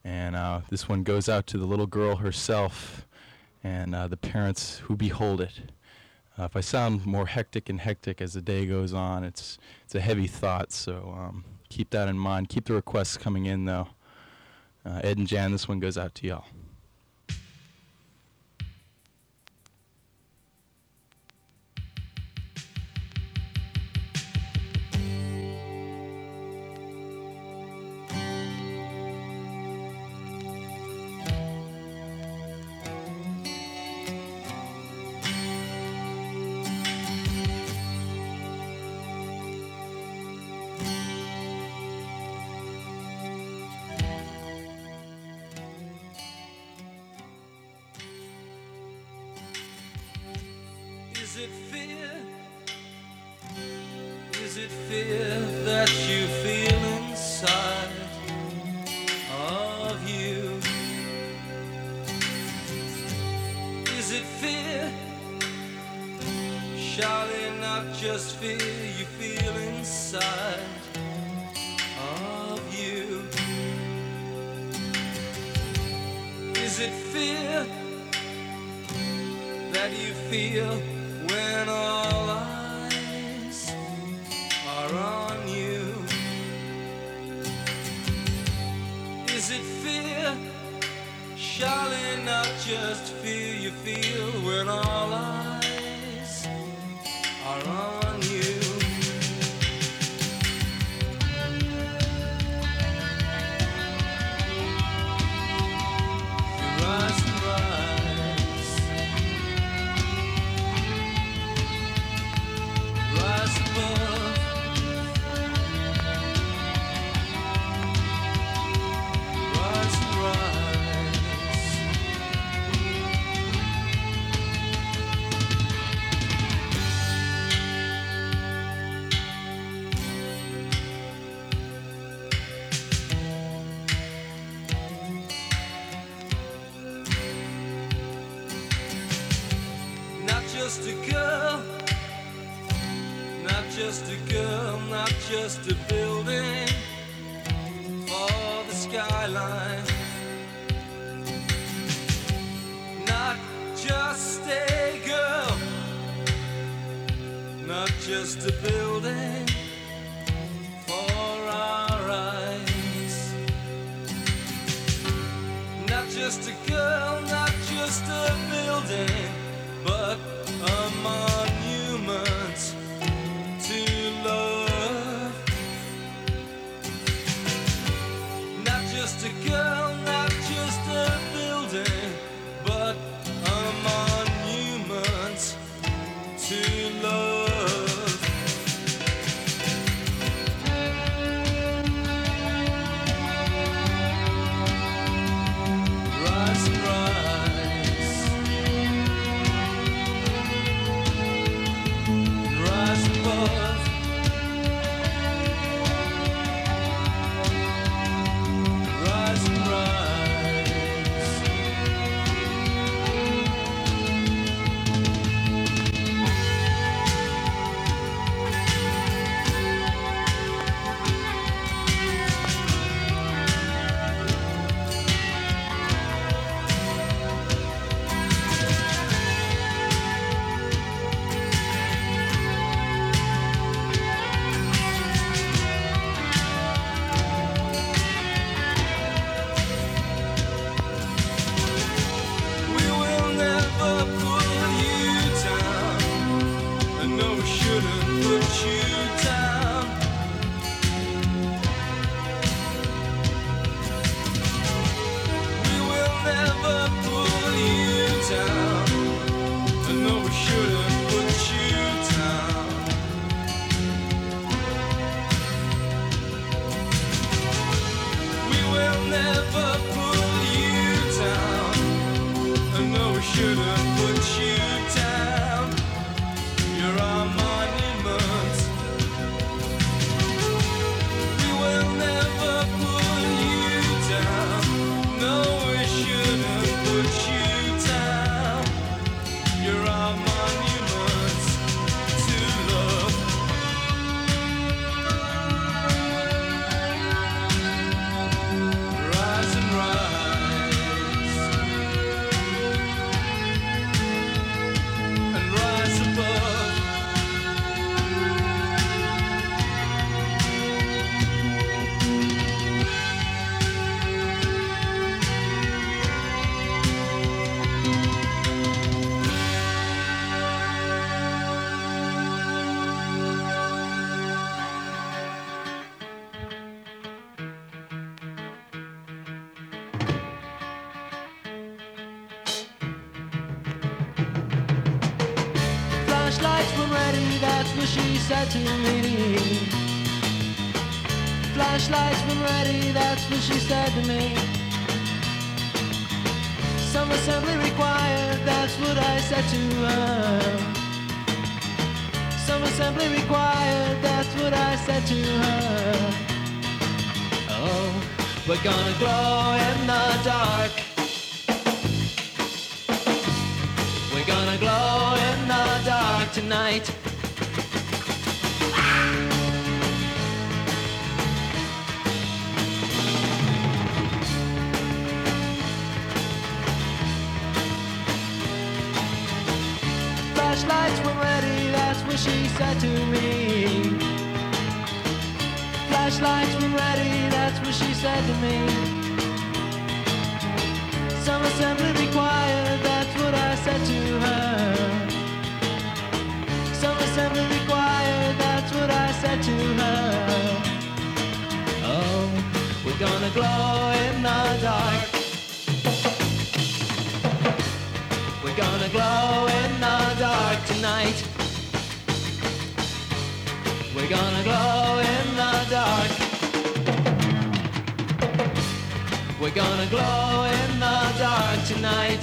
And this one goes out to the little girl herself and the parents who behold it. If I sound more hectic as the day goes on, it's a heavy thought, so keep that in mind. Keep the requests coming in, though. Ed and Jan, this one goes out to y'all. Is it fear? Is it fear that you feel inside of you? Is it fear? Surely not just fear you feel inside of you. Is it fear that you feel when all eyes are on you? Is it fear? Surely not just fear you feel when all eyes are on you. You rise and rise, rise above, rise and rise. Not just a girl, not just a girl, not just a building for the skyline. Not just a girl, not just a building for our eyes. Not just a girl, not just a building, but a monument to love. Not just a girl, not just a building, but a monument to love. Rise and rise, rise above, rise and rise. We will never put you down. I know we shouldn't put you down. We will never put you down. I know we shouldn't put you down. We will never put you down. I know we shouldn't put you down. You're our monument. We will never put you down. No, we shouldn't put you down. You're our monument to love. Rise and rise. Flashlights when ready, that's what she said to me. Flashlights when ready, that's what she said to me. Some assembly required, that's what I said to her. Some assembly required, that's what I said to her. Oh, we're gonna glow in the dark. We're gonna glow in the dark tonight. Flashlights when ready, that's what she said to me. Flashlights when ready, that's what she said to me. Some assembly required, that's what I said to her. Some assembly required, that's what I said to her. Oh, we're gonna glow in the dark. We're gonna glow in the dark tonight. We're gonna glow in the dark. We're gonna glow in the dark tonight.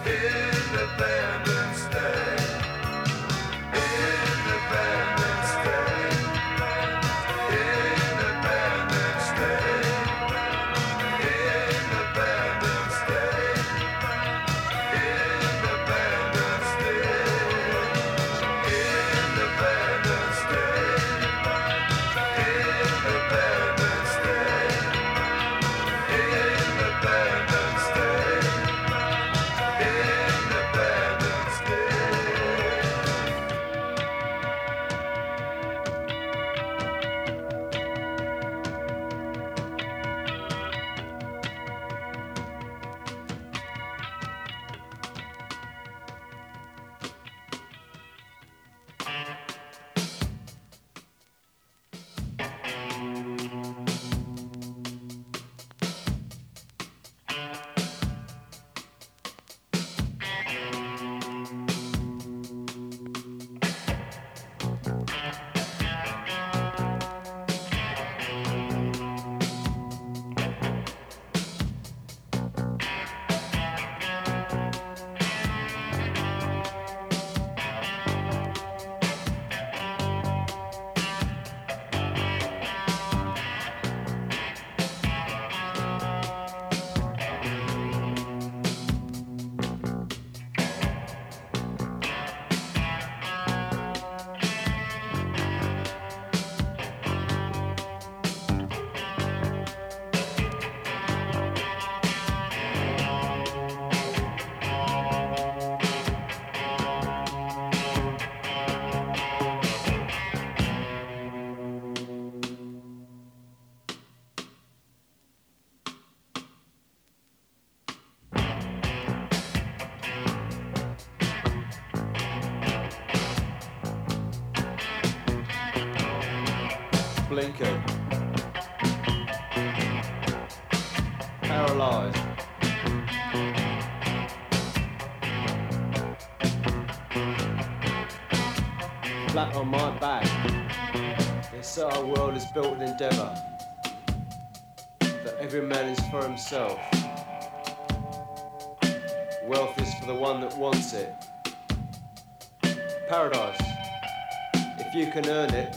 Independence Day. Independence Day. Independence Day. Independence Day. Independence Day. Independence Day. Independence Day. Independence Day. Independence Blinker. Paralyzed. Flat on my back. This our world is built in endeavour. That every man is for himself. Wealth is for the one that wants it. Paradise. If you can earn it.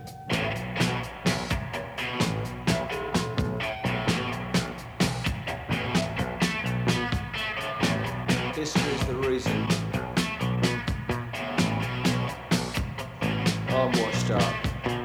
History is the reason I'm washed up.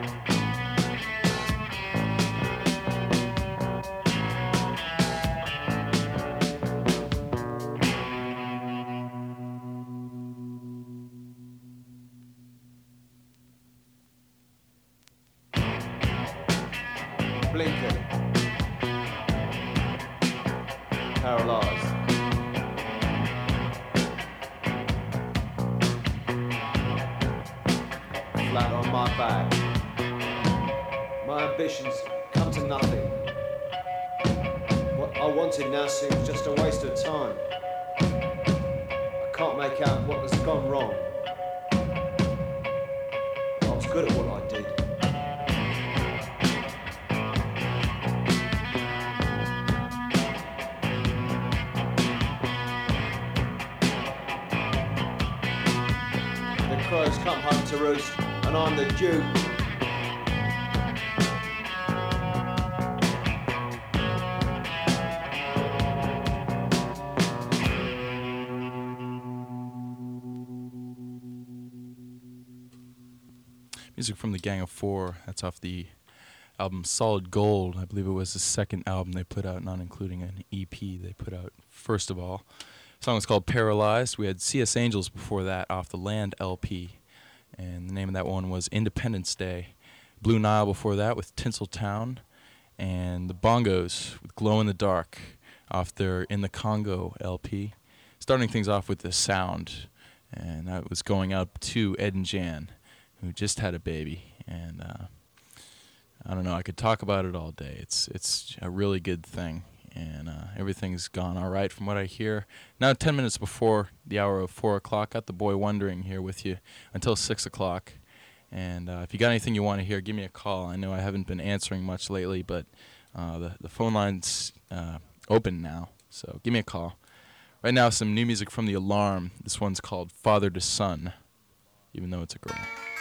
Blinking. Paralyzed. Flat on my back. My ambitions come to nothing. What I wanted now seems just a waste of time. I can't make out what has gone wrong. I was good at what I did. The crows come home to roost, and I'm the Duke. Music from the Gang of Four. That's off the album Solid Gold. I believe it was the second album they put out, not including an EP they put out first of all. The song was called Paralyzed. We had CS Angels before that off the Land LP. And the name of that one was Independence Day. Blue Nile before that with Tinseltown. And the Bongos with Glow in the Dark off their In the Congo LP. Starting things off with The Sound. And that was going out to Ed and Jan, who just had a baby. And I don't know, I could talk about it all day. It's a really good thing. And everything's gone all right from what I hear. Now 10 minutes before the hour of 4 o'clock. Got the boy Wondering here with you until 6 o'clock. And if you got anything you want to hear, give me a call. I know I haven't been answering much lately, but the phone line's open now. So give me a call. Right now, some new music from The Alarm. This one's called Father to Son, even though it's a girl.